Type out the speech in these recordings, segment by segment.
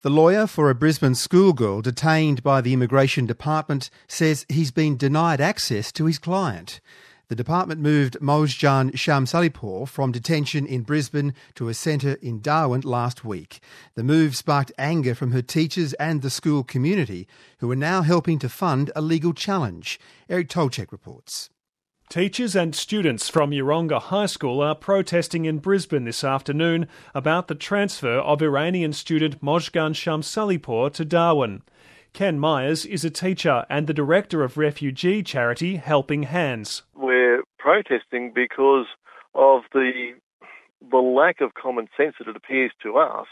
The lawyer for a Brisbane schoolgirl detained by the Immigration Department says he's been denied access to his client. The department moved Mojgan Shamsalipur from detention in Brisbane to a centre in Darwin last week. The move sparked anger from her teachers and the school community, who are now helping to fund a legal challenge. Eric Tolchek reports. Teachers and students from Yeronga High School are protesting in Brisbane this afternoon about the transfer of Iranian student Mojgan Shamsalipur to Darwin. Ken Myers is a teacher and the director of refugee charity Helping Hands. We're protesting because of the lack of common sense that it appears to us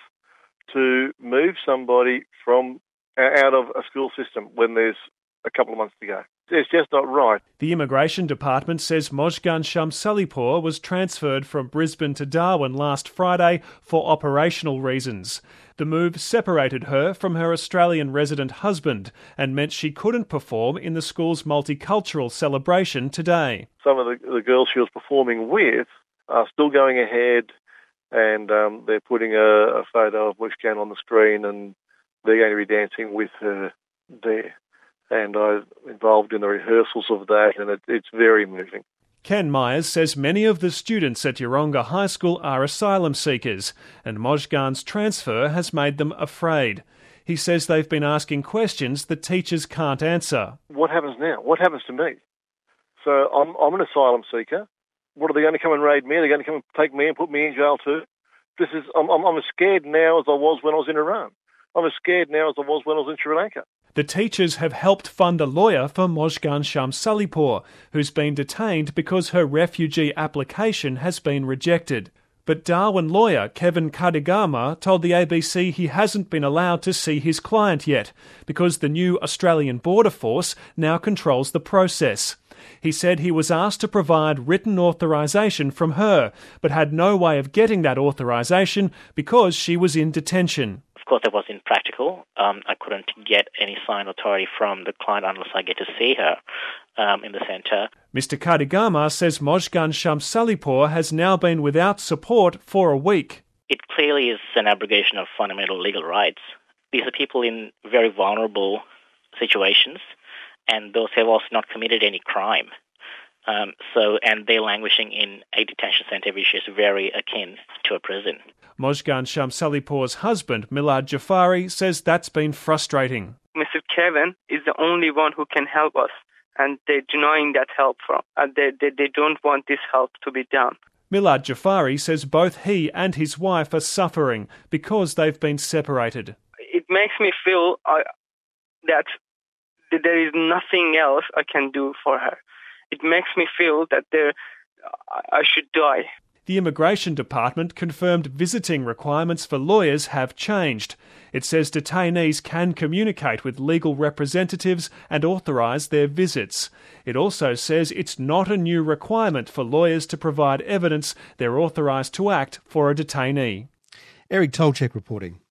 to move somebody from out of a school system when there's a couple of months to go. It's just not right. The Immigration Department says Mojgan Shamsalipur was transferred from Brisbane to Darwin last Friday for operational reasons. The move separated her from her Australian resident husband and meant she couldn't perform in the school's multicultural celebration today. Some of the girls she was performing with are still going ahead, and they're putting a photo of Mojgan on the screen, and they're going to be dancing with her there. And I'm involved in the rehearsals of that, and it's very moving. Ken Myers says many of the students at Yeronga High School are asylum seekers, and Mojgan's transfer has made them afraid. He says they've been asking questions that teachers can't answer. What happens now? What happens to me? So I'm an asylum seeker. What, are they going to come and raid me? Are they going to come and take me and put me in jail too? I'm as scared now as I was when I was in Iran. I'm as scared now as I was when I was in Sri Lanka. The teachers have helped fund a lawyer for Mojgan Shamsalipur, who's been detained because her refugee application has been rejected. But Darwin lawyer Kevin Kadigama told the ABC he hasn't been allowed to see his client yet because the new Australian Border Force now controls the process. He said he was asked to provide written authorisation from her, but had no way of getting that authorisation because she was in detention. Of course, that was impractical. I couldn't get any signed authority from the client unless I get to see her in the centre. Mr Kadigama says Mojgan Shamsalipur has now been without support for a week. It clearly is an abrogation of fundamental legal rights. These are people in very vulnerable situations, and those have also not committed any crime. And they're languishing in a detention centre, which is very akin to a prison. Mojgan Shamsalipur's husband, Milad Jafari, says that's been frustrating. Mr. Kevin is the only one who can help us, and they're denying that help from. They don't want this help to be done. Milad Jafari says both he and his wife are suffering because they've been separated. It makes me feel that there is nothing else I can do for her. It makes me feel that I should die. The Immigration Department confirmed visiting requirements for lawyers have changed. It says detainees can communicate with legal representatives and authorise their visits. It also says it's not a new requirement for lawyers to provide evidence they're authorised to act for a detainee. Eric Tolchek reporting.